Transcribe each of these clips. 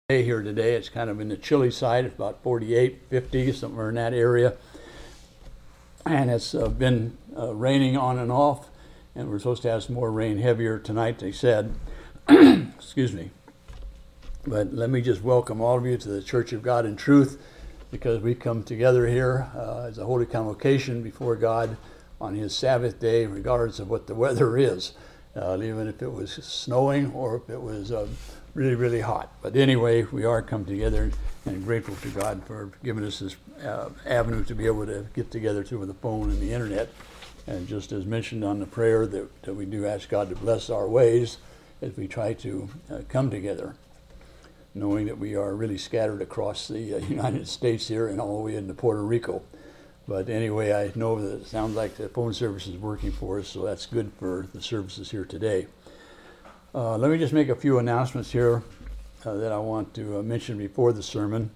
day here today. It's kind of in the chilly side. It's about 48, 50, somewhere in that area. And it's been raining on and off, and we're supposed to have some more rain, heavier tonight, they said. Excuse me. But let me just welcome all of you to the Church of God in Truth, because we come together here as a holy convocation before God on His Sabbath day, regardless of what the weather is, even if it was snowing or if it was really, really hot. But anyway, we are come together and grateful to God for giving us this avenue to be able to get together through the phone and the internet. And just as mentioned on the prayer, that we do ask God to bless our ways as we try to come together, knowing that we are really scattered across the United States here and all the way into Puerto Rico. But anyway, I know that it sounds like the phone service is working for us, so that's good for the services here today. Let me just make a few announcements here that I want to mention before the sermon.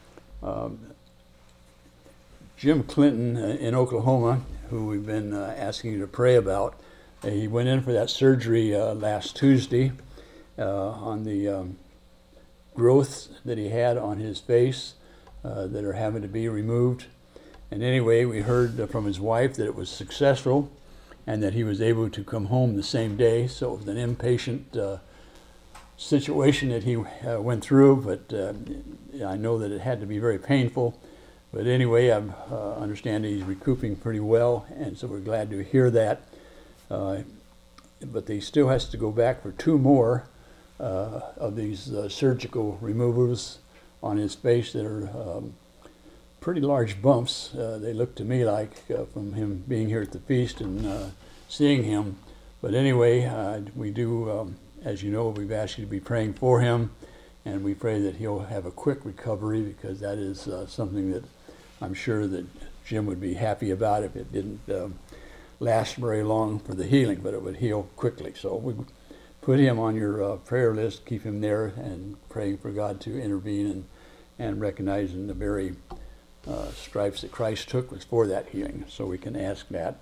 Jim Clinton in Oklahoma, who we've been asking you to pray about, he went in for that surgery last Tuesday on the growths that he had on his face that are having to be removed. And anyway, we heard from his wife that it was successful and that he was able to come home the same day. So it was an inpatient situation that he went through, but I know that it had to be very painful. But anyway, I understand he's recouping pretty well, and so we're glad to hear that. But he still has to go back for 2 more of these surgical removals on his face that are pretty large bumps. They look to me like from him being here at the feast and seeing him. But anyway, we do, as you know, we've asked you to be praying for him, and we pray that he'll have a quick recovery, because that is something that I'm sure that Jim would be happy about if it didn't last very long for the healing, but it would heal quickly. So we put him on your prayer list, keep him there, and praying for God to intervene and recognizing the very stripes that Christ took was for that healing. So we can ask that.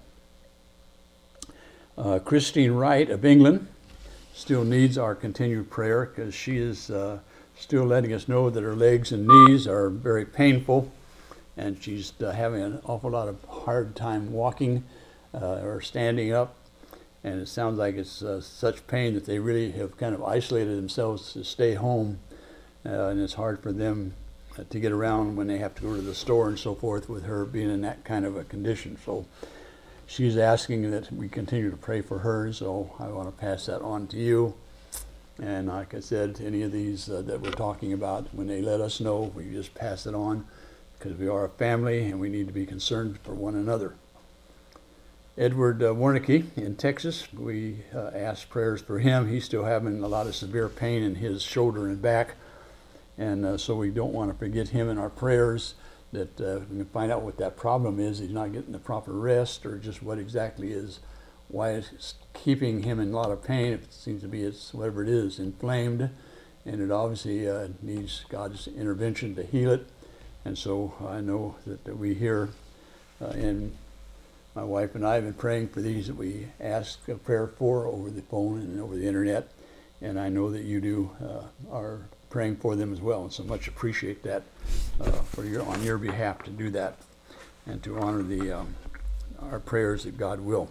Christine Wright of England still needs our continued prayer, because she is still letting us know that her legs and knees are very painful, and she's having an awful lot of hard time walking or standing up. And it sounds like it's such pain that they really have kind of isolated themselves to stay home, and it's hard for them to get around when they have to go to the store and so forth, with her being in that kind of a condition. So she's asking that we continue to pray for her, so I want to pass that on to you. And like I said, any of these that we're talking about, when they let us know, we just pass it on, because we are a family and we need to be concerned for one another. Edward Warnicki in Texas, we asked prayers for him. He's still having a lot of severe pain in his shoulder and back, and so we don't want to forget him in our prayers, that we can find out what that problem is. He's not getting the proper rest, or just what exactly is, why it's keeping him in a lot of pain. If it seems to be, it's whatever it is, inflamed, and it obviously needs God's intervention to heal it. And so I know that we here, and my wife and I have been praying for these that we ask a prayer for over the phone and over the internet, and I know that you do are praying for them as well, and so much appreciate that on your behalf to do that and to honor our prayers that God will.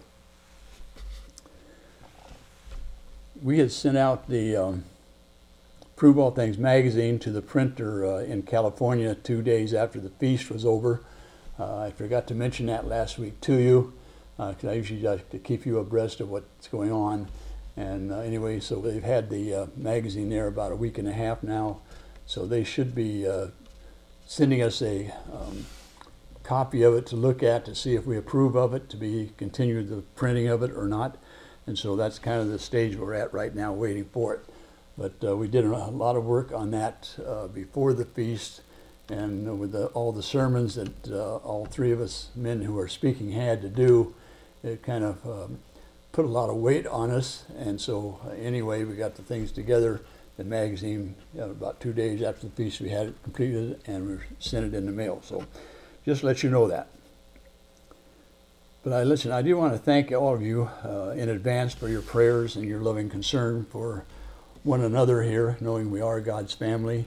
We had sent out the Prove All Things magazine to the printer in California 2 days after the feast was over. I forgot to mention that last week to you, because I usually like to keep you abreast of what's going on. And anyway, so they've had the magazine there about a week and a half now, so they should be sending us a copy of it to look at, to see if we approve of it, to be continued the printing of it or not. And so that's kind of the stage we're at right now, waiting for it. But we did a lot of work on that before the feast, and with all the sermons that all 3 of us men who are speaking had to do, it kind of put a lot of weight on us. And so anyway, we got the things together, the magazine, about 2 days after the feast we had it completed, and we sent it in the mail. So just let you know that. But I do want to thank all of you in advance for your prayers and your loving concern for one another here, knowing we are God's family.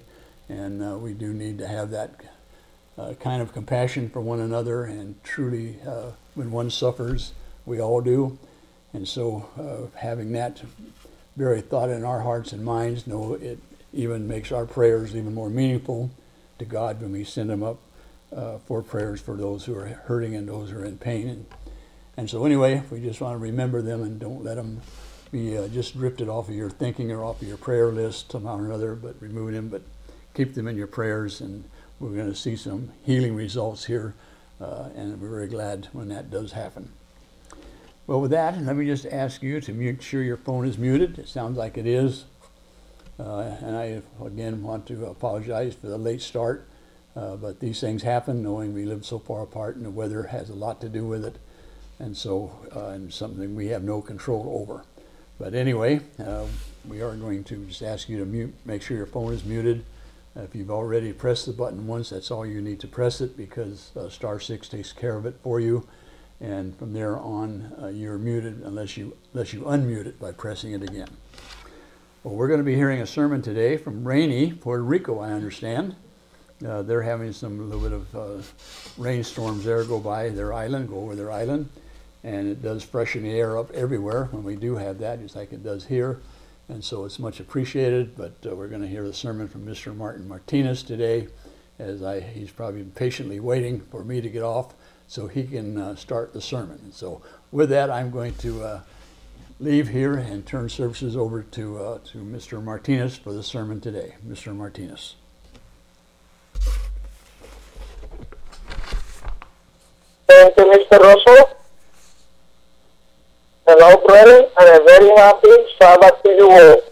And we do need to have that kind of compassion for one another, and truly when one suffers, we all do. And so having that very thought in our hearts and minds, it even makes our prayers even more meaningful to God when we send them up for prayers for those who are hurting and those who are in pain. And so anyway, we just want to remember them and don't let them be just drifted off of your thinking or off of your prayer list somehow or another, but remove them, but keep them in your prayers, and we're going to see some healing results here, and we're very glad when that does happen. Well, with that, let me just ask you to make sure your phone is muted. It sounds like it is. And I, again, want to apologize for the late start, but these things happen knowing we live so far apart, and the weather has a lot to do with it, and so and something we have no control over. But anyway, we are going to just ask you to make sure your phone is muted. If you've already pressed the button once, that's all you need to press it, because *6 takes care of it for you. And from there on, you're muted unless you unmute it by pressing it again. Well, we're going to be hearing a sermon today from Rainy, Puerto Rico, I understand. They're having some little bit of rainstorms there go over their island. And it does freshen the air up everywhere when we do have that, just like it does here. And so it's much appreciated, but we're going to hear the sermon from Mr. Martin Martinez today, as he's probably patiently waiting for me to get off so he can start the sermon. And so with that, I'm going to leave here and turn services over to Mr. Martinez for the sermon today. Mr. Martinez. Thank you, Mr. Russell. Hello, brethren, and a very happy Sabbath to you all.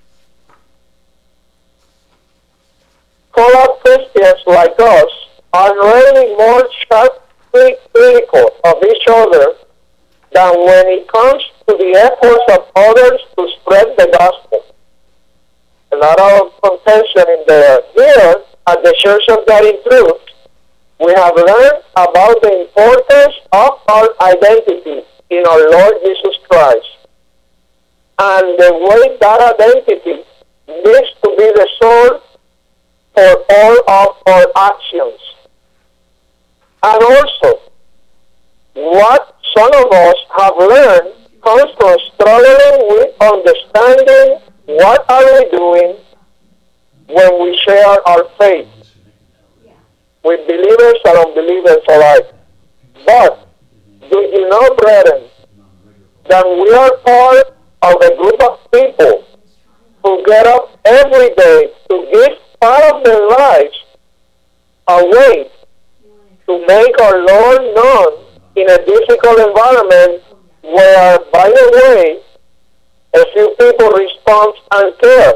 Call-out Christians like us are really more sharply critical of each other than when it comes to the efforts of others to spread the gospel. A lot of contention in there. Here, at the Church of God in Truth, we have learned about the importance of our identity in our Lord Jesus Christ, and the way that identity needs to be the source for all of our actions. And also, what some of us have learned comes from struggling with understanding what are we doing when we share our faith with believers and unbelievers alike. But do you know, brethren, that we are part of a group of people who get up every day to give part of their lives away to make our Lord known in a difficult environment where, by the way, a few people respond and care?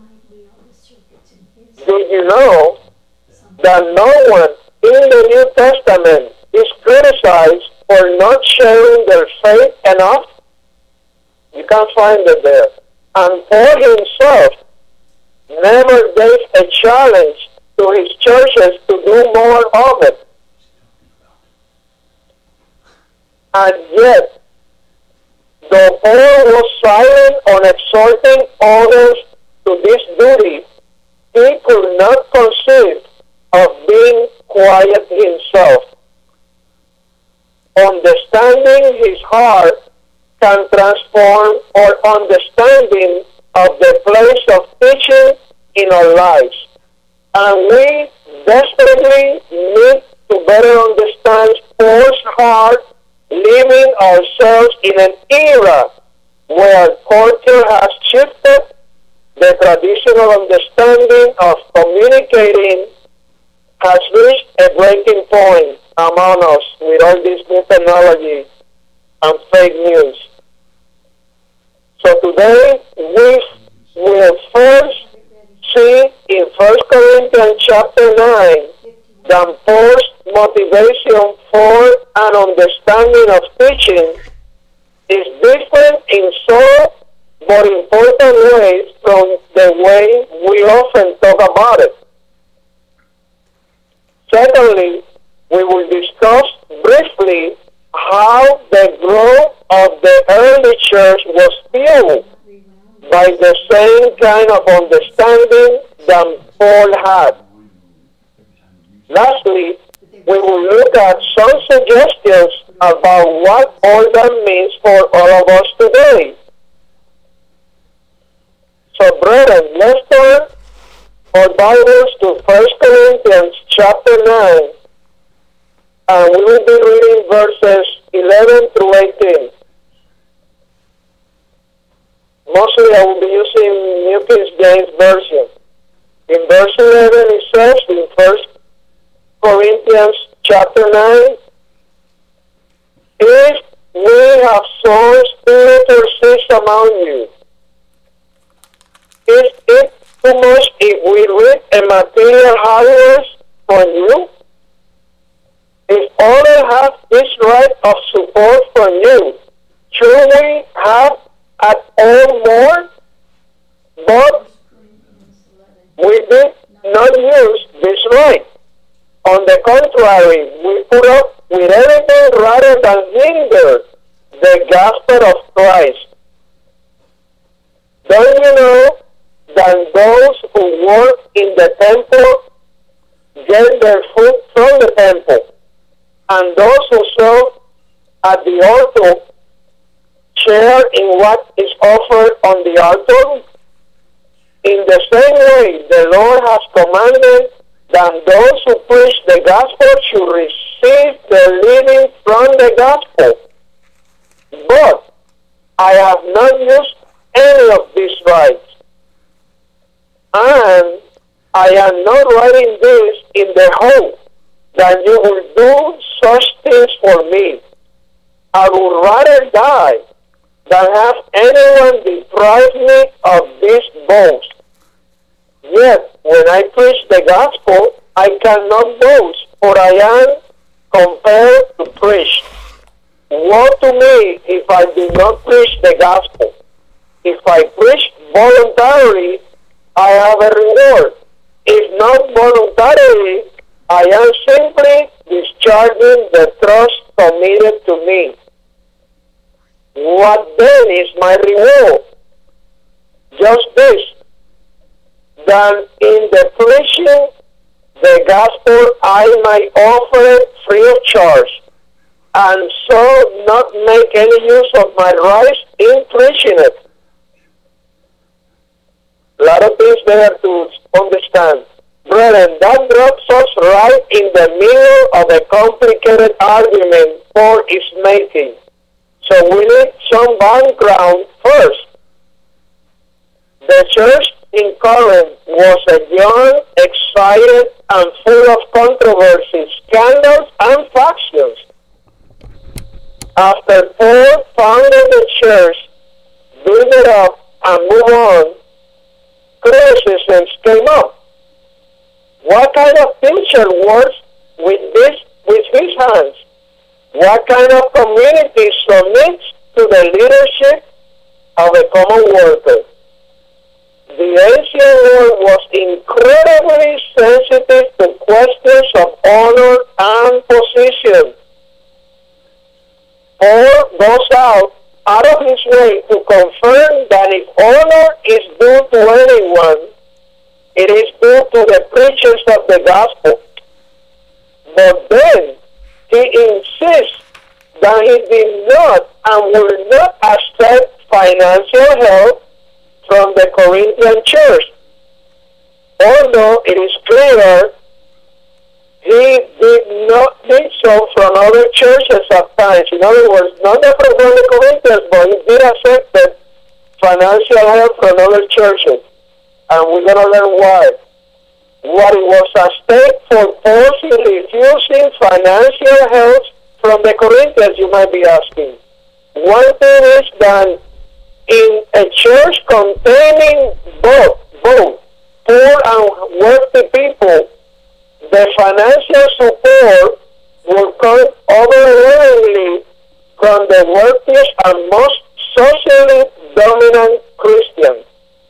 Do you know that no one in the New Testament is criticized for not sharing their faith enough? You can't find it there. And Paul himself never gave a challenge to his churches to do more of it. And yet, though Paul was silent on exhorting others to this duty, he could not conceive of being quiet himself. Understanding his heart can transform our understanding of the place of teaching in our lives. And we desperately need to better understand Paul's heart, living ourselves in an era where culture has shifted, the traditional understanding of communicating has reached a breaking point among us with all this new technology and fake news. So today we will first see in 1 Corinthians chapter 9 that Paul's motivation for an understanding of teaching is different in so but important ways from the way we often talk about it. Secondly, we will discuss briefly how the growth of the early church was fueled by the same kind of understanding that Paul had. Lastly, we will look at some suggestions about what all that means for all of us today. So, brethren, let's turn our Bibles to 1 Corinthians chapter 9, and we will be reading verses 11 through 18. Mostly I will be using New King James Version. In verse 11 it says in 1 Corinthians chapter 9, if we have sown spiritual seeds among you, is it too much if we reap a material harvest from you? If others have this right of support from you, should we have at all more? But we did not use this right. On the contrary, we put up with everything rather than hinder the gospel of Christ. Don't you know that those who work in the temple get their food from the temple, and those who serve at the altar share in what is offered on the altar? In the same way, the Lord has commanded that those who preach the gospel should receive the living from the gospel. But I have not used any of these rights, and I am not writing this in the hope that you will do such things for me. I would rather die than have anyone deprive me of this boast. Yet, when I preach the gospel, I cannot boast, for I am compelled to preach. Woe to me if I do not preach the gospel. If I preach voluntarily, I have a reward. If not voluntarily, I am simply discharging the trust committed to me. What then is my reward? Just this, that in the preaching the gospel I might offer it free of charge, and so not make any use of my rights in preaching it. A lot of things there to understand. Brethren, that drops us right in the middle of a complicated argument for its making. So we need some background first. The church in Corinth was a young, excited, and full of controversies, scandals, and factions. After Paul founded the church, built it up, and moved on, criticisms came up. What kind of teacher works with his hands? What kind of community submits to the leadership of a common worker? The ancient world was incredibly sensitive to questions of honor and position. Paul goes out of his way to confirm that if honor is due to anyone, it is due to the preachers of the gospel. But then he insists that he did not and will not accept financial help from the Corinthian church. Although it is clear he did so from other churches at times. In other words, not from the Corinthians, but he did accept financial help from other churches. And we're going to learn why. What it was at stake for Paul in refusing financial help from the Corinthians, you might be asking. One thing is that in a church containing both poor and wealthy people, the financial support will come overwhelmingly from the wealthiest and most socially dominant Christians.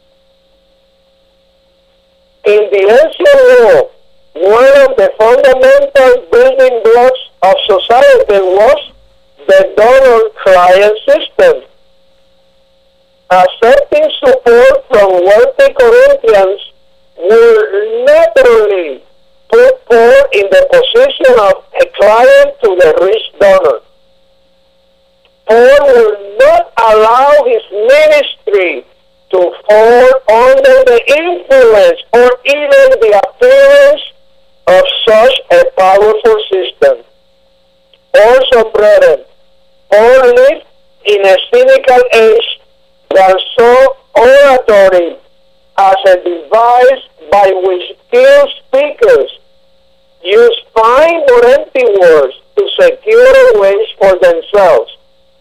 In the ancient world, one of the fundamental building blocks of society was the donor-client system. Accepting support from wealthy Corinthians will naturally put Paul in the position of a client to the rich donor. Paul will not allow his ministry to fall under the influence or even the appearance of such a powerful system. Also, brethren, Paul lived in a cynical age that saw oratory as a device by which skilled speakers use fine or empty words to secure a wage for themselves.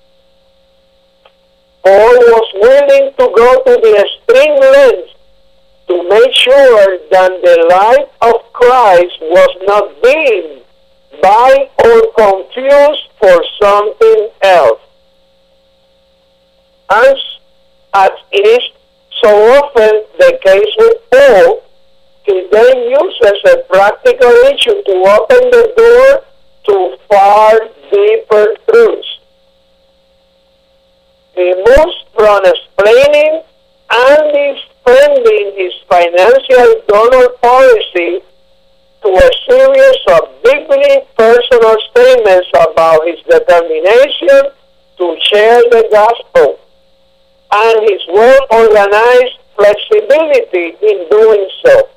Paul was willing to go to the extreme lengths to make sure that the life of Christ was not being by or confused for something else. As is so often the case with Paul, he then uses a practical issue to open the door to far deeper truths. He moves from explaining and defending his financial donor policy to a series of deeply personal statements about his determination to share the gospel and his well-organized flexibility in doing so.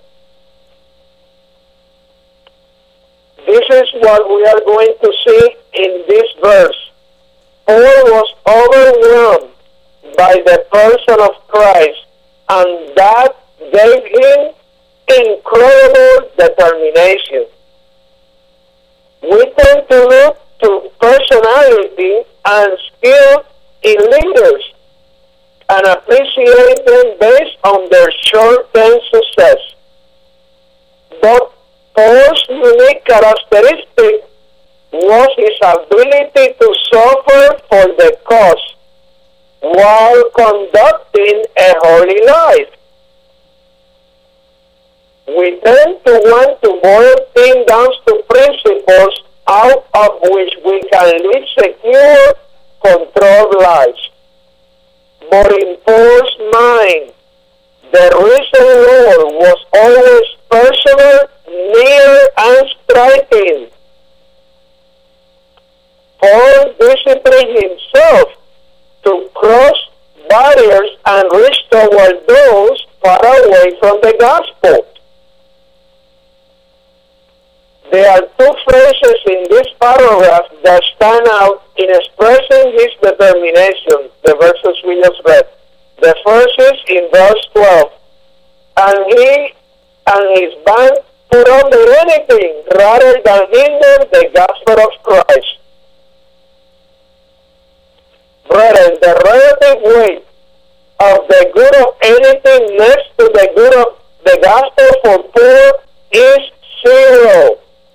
This is what we are going to see in this verse. Paul was overwhelmed by the person of Christ, and that gave him incredible determination. We tend to look to personality and skill in leaders and appreciate them based on their short-term success. But Paul's unique characteristic was his ability to suffer for the cause while conducting a holy life. We tend to want to boil things down to principles out of which we can live secure, controlled lives. But in Paul's mind, the risen Lord was always personal, near, and striking. Paul disciplined himself to cross barriers and reach toward those far away from the gospel. There are two phrases in this paragraph that stand out in expressing his determination, the verses we just read. The first is in verse 12. And he and his band put under anything rather than hinder the gospel of Christ. Brethren, the relative weight of the good of anything next to the good of the gospel for poor is 0.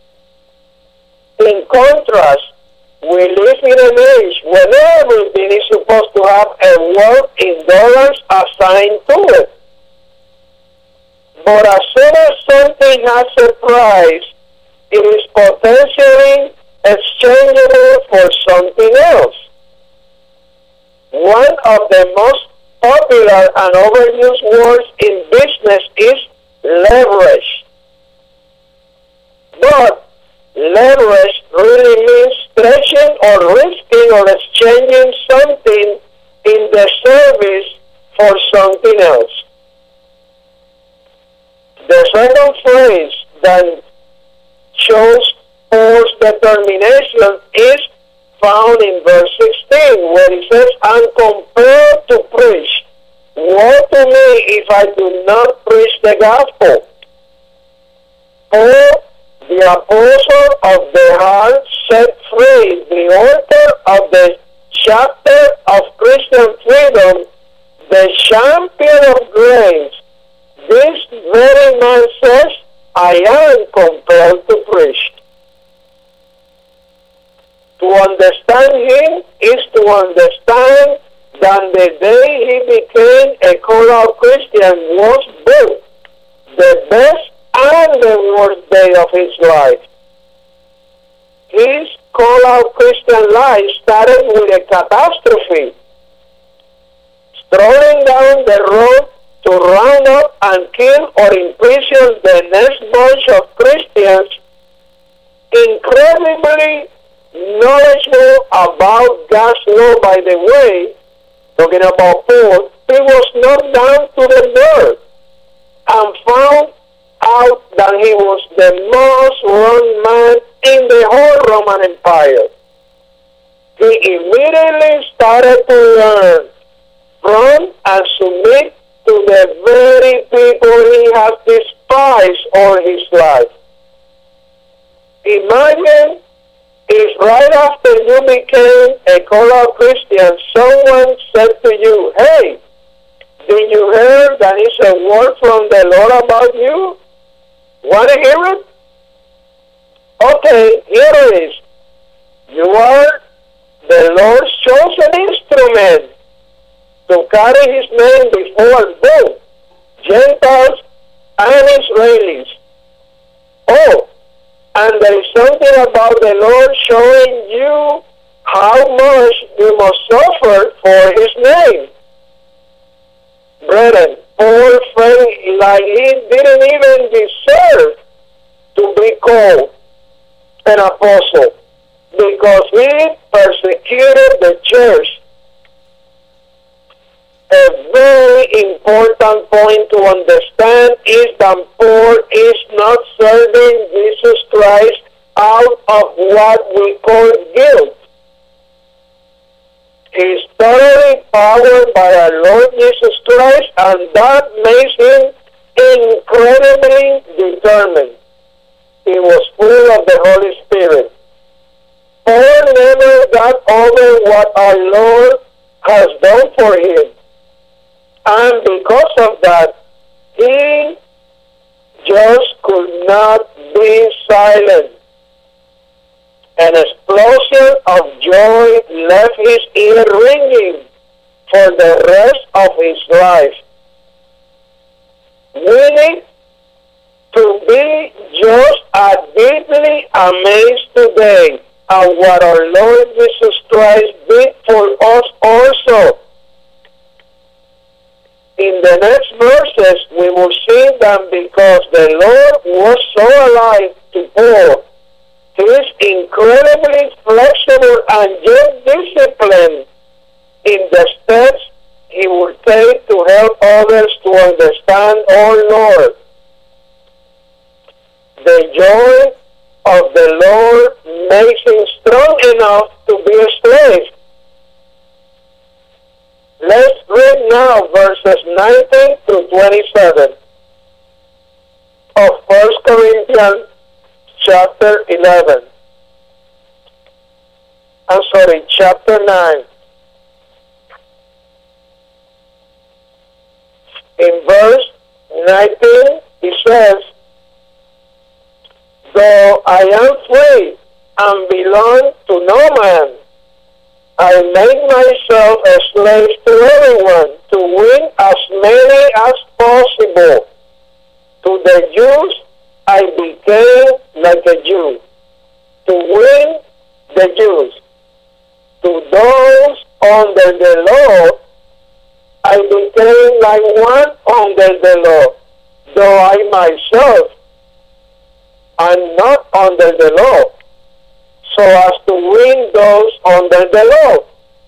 In contrast, we live in an age when everything is supposed to have a worth in dollars assigned to it. But as soon as something has a price, it is potentially exchangeable for something else. One of the most popular and overused words in business is leverage. But leverage really means stretching or risking or exchanging something in the service for something else. The second phrase that shows Paul's determination is found in verse 16, where it says, "And compelled to preach. Woe to me if I do not preach the gospel." Paul, the apostle of the heart, set free, the author of the chapter of Christian freedom, the champion of grace. This very man says, "I am compelled to preach." To understand him is to understand that the day he became a call-out Christian was both the best and the worst day of his life. His call-out Christian life started with a catastrophe. Strolling down the road to round up and kill or imprison the next bunch of Christians, incredibly knowledgeable about God's law, by the way, talking about Paul, he was knocked down to the dirt and found out that he was the most wrong man in the whole Roman Empire. He immediately started to learn from and submit to the very people he has despised all his life. Imagine if right after you became a called Christian, someone said to you, "Hey, did you hear that is a word from the Lord about you? Want to hear it? Okay, here it is. You are the Lord's chosen instrument to carry his name before both Gentiles and Israelis. Oh, and there is something about the Lord showing you how much you must suffer for his name." Brethren, Paul felt like he didn't even deserve to be called an apostle because he persecuted the church. A very important point to understand is that Paul is not serving Jesus Christ out of what we call guilt. He is totally powered by our Lord Jesus Christ, and that makes him incredibly determined. He was full of the Holy Spirit. Paul never got over what our Lord has done for him. And because of that, he just could not be silent. An explosion of joy left his ear ringing for the rest of his life. We need to be just as deeply amazed today at what our Lord Jesus Christ did for us also. In the next verses, we will see that because the Lord was so alive to Paul, he is incredibly flexible and yet disciplined in the steps he will take to help others to understand our Lord. The joy of the Lord makes him strong enough to be a slave. Let's read now verses 19 to 27 of 1 Corinthians chapter 11. Chapter 9. In verse 19, he says, "Though I am free and belong to no man, I make myself a slave to everyone to win as many as possible. To the Jews, I became like a Jew, to win the Jews. To those under the law, I became like one under the law, though I myself am not under the law, so as to win those under the law.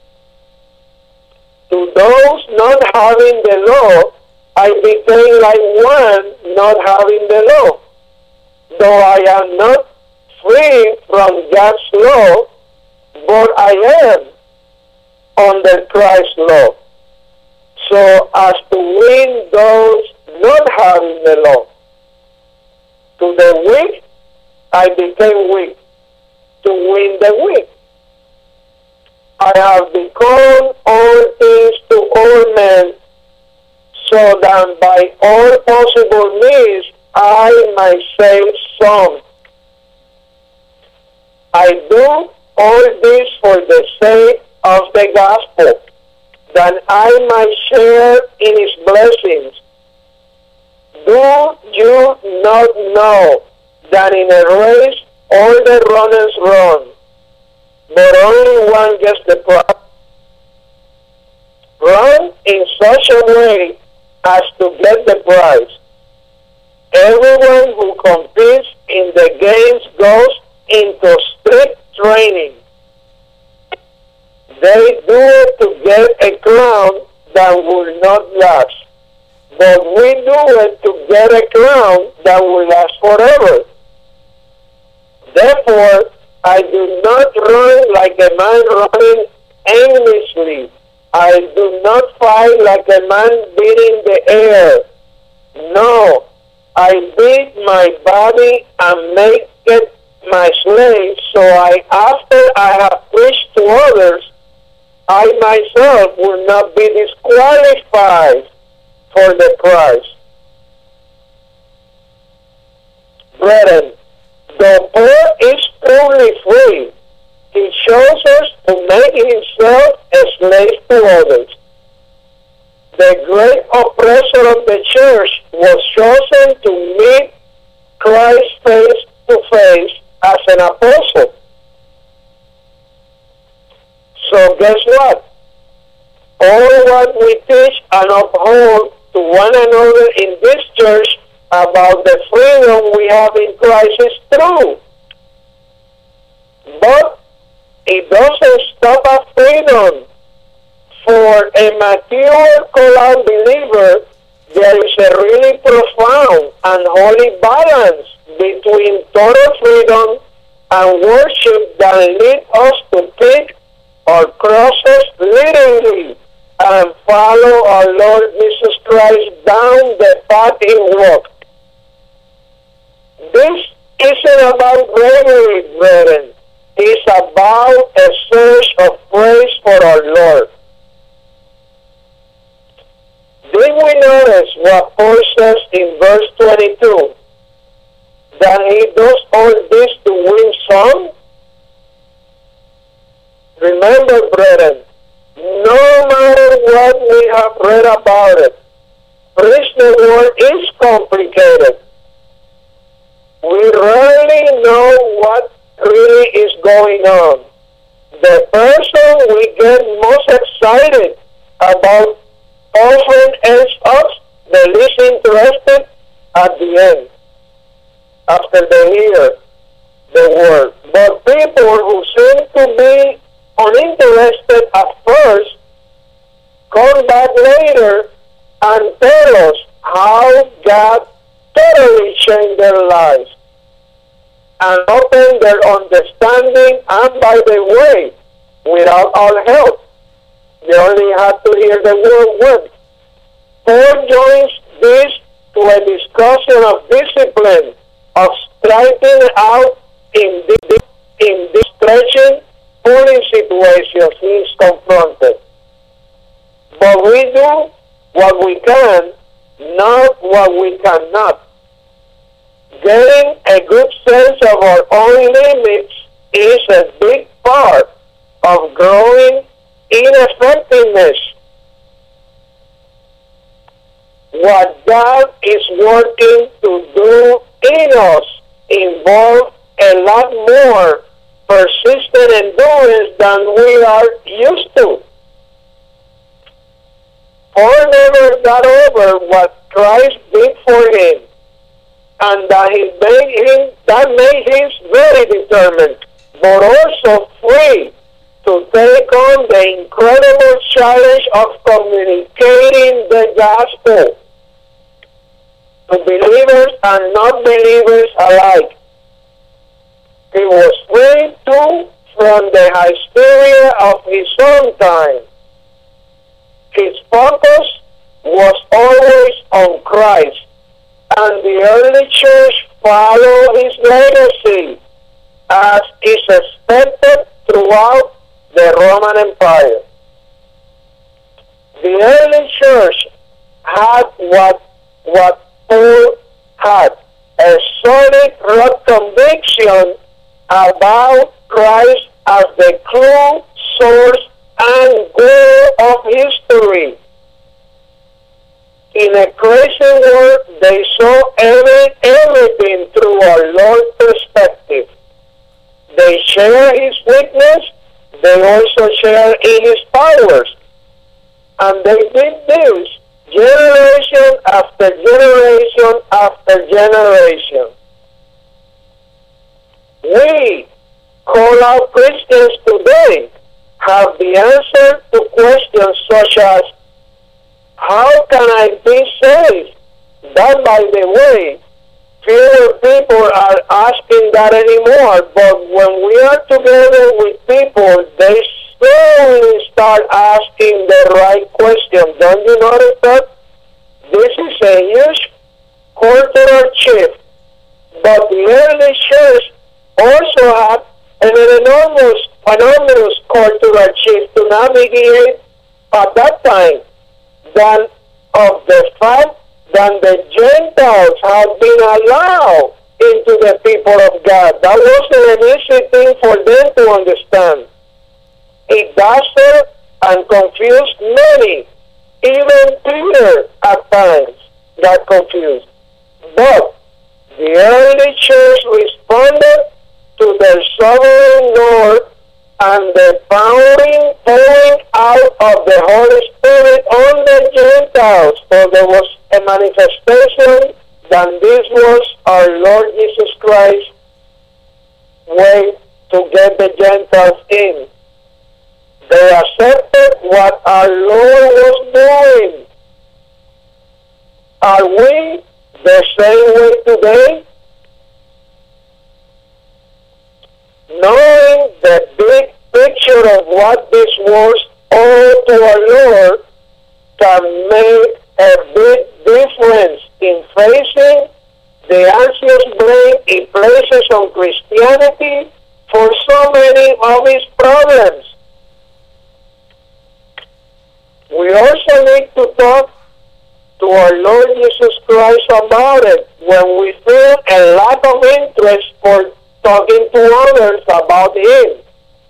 To those not having the law, I became like one not having the law, though I am not free from God's law, but I am under Christ's law, so as to win those not having the law. To the weak, I became weak, to win the weak. I have become all things to all men, so that by all possible means I might save some. I do all this for the sake of the gospel, that I might share in its blessings. Do you not know that in a race all the runners run, but only one gets the prize? Run in such a way as to get the prize. Everyone who competes in the games goes into strict training. They do it to get a crown that will not last. But we do it to get a crown that will last forever. Therefore, I do not run like a man running aimlessly. I do not fight like a man beating the air. No, I beat my body and make it my slave, so after I have preached to others, I myself will not be disqualified for the prize. Brethren, the poor is truly free. He chose us to make himself a slave to others. The great oppressor of the church was chosen to meet Christ face to face as an apostle. So guess what? All what we teach and uphold to one another in this church about the freedom we have in Christ is true. But it doesn't stop at freedom. For a mature Colan believer, there is a really profound and holy balance between total freedom and worship that lead us to pick our crosses literally and follow our Lord Jesus Christ down the path he walked. This isn't about bravery, brethren. It's about a search of praise for our Lord. Did we notice what Paul says in verse 22? That he does all this to win some? Remember, brethren, no matter what we have read about it, preach the word is complicated. We rarely know what really is going on. The person we get most excited about often ends up the least interested at the end, after they hear the word. But people who seem to be uninterested at first come back later and tell us how God totally changed their lives and opened their understanding, and by the way, without our help. They only have to hear the word once. Paul joins this to a discussion of discipline, of striking out in this stretching, pulling situations he is confronted. But we do what we can, not what we cannot. Getting a good sense of our own limits is a big part of growing in effectiveness. What God is working to do in us involves a lot more persistent endurance than we are used to. Paul never got over what Christ did for him, and that made him very determined, but also free to take on the incredible challenge of communicating the gospel to believers and non-believers alike. He was free too from the hysteria of his own time. His focus was always on Christ, and the early church followed his legacy, as is expected throughout the Roman Empire. The early church had what Paul had, a solid rock conviction about Christ as the true source and goal of history. In a crazy world, they saw everything through our Lord's perspective. They share his weakness, they also share in his powers. And they did this generation after generation after generation. We, call out Christians today, have the answer to questions such as, how can I be saved? That, by the way, fewer people are asking that anymore, but when we are together with people, they slowly start asking the right question. Don't you notice that? This is a huge cultural shift, but the early church also had an enormous cultural shift to navigate at that time, than of the fact that the Gentiles have been allowed into the people of God. That wasn't an easy thing for them to understand. It dazzled and confused many. Even Peter at times got confused. But the early church responded to their sovereign Lord and the pouring out of the Holy Spirit on the Gentiles. So there was a manifestation that this was our Lord Jesus Christ's way to get the Gentiles in. They accepted what our Lord was doing. Are we the same way today? Knowing the big picture of what this was all to our Lord can make a big difference in facing the anxious blame it places on Christianity for so many of its problems. We also need to talk to our Lord Jesus Christ about it when we feel a lack of interest for talking to others about Him.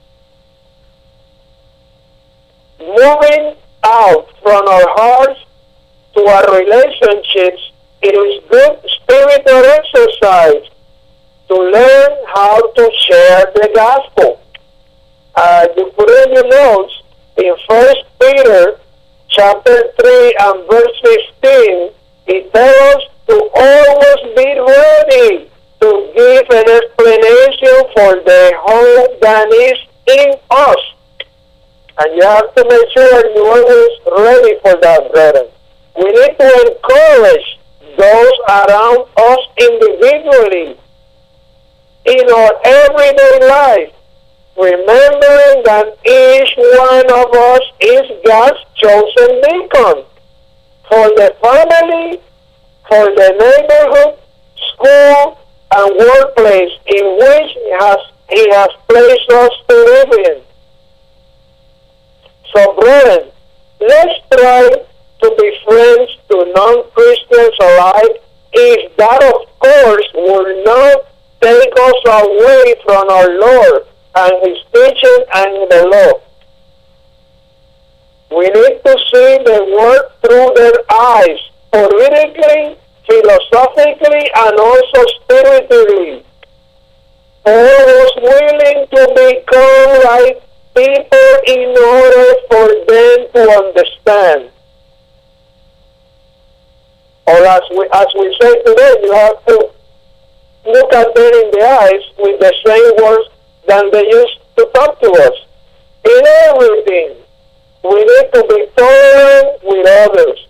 Moving out from our hearts to our relationships, it is good spiritual exercise to learn how to share the gospel. You put in your notes in 1 Peter chapter 3 and verse 15, it tells us to always be ready to give an explanation for the hope that is in us. And you have to make sure you're always ready for that, brethren. We need to encourage those around us individually in our everyday life, remembering that each one of us is God's chosen beacon for the family, for the neighborhood, school, and workplace in which He has placed us to live in. So, brethren, let's try to be friends to non-Christians alike, if that, of course, will not take us away from our Lord and His teaching and the law. We need to see the word through their eyes, politically, philosophically, and also spiritually. Paul was willing to become like people in order for them to understand. Or as we say today, you have to look at them in the eyes with the same words that they used to talk to us. In everything, we need to be tolerant with others.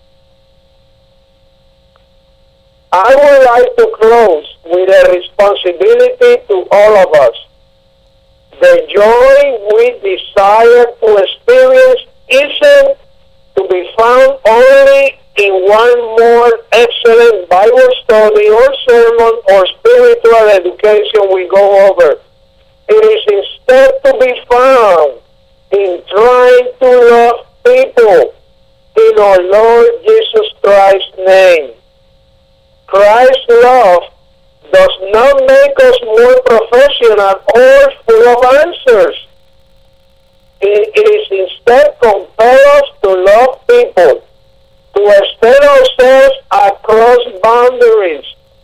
I would like to close with a responsibility to all of us. The joy we desire to experience isn't to be found only in one more excellent Bible study or sermon or spiritual education we go over. It is instead to be found in trying to love people in our Lord Jesus Christ's name. Christ's love does not make us more professional or full of answers. It is instead compel us to love people, to extend ourselves across boundaries.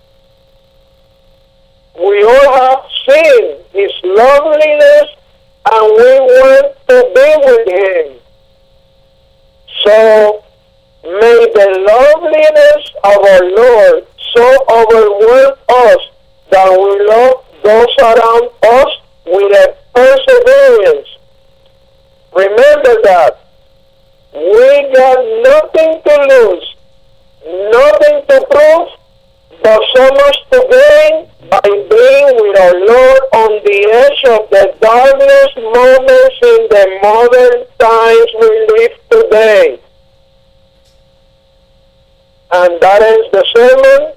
We all have seen His loveliness and we want to be with Him. So, May the loveliness of our Lord so overwhelm us that we love those around us with a perseverance. Remember that we got nothing to lose, nothing to prove, but so much to gain by being with our Lord on the edge of the darkest moments in the modern times we live today. And that ends the sermon.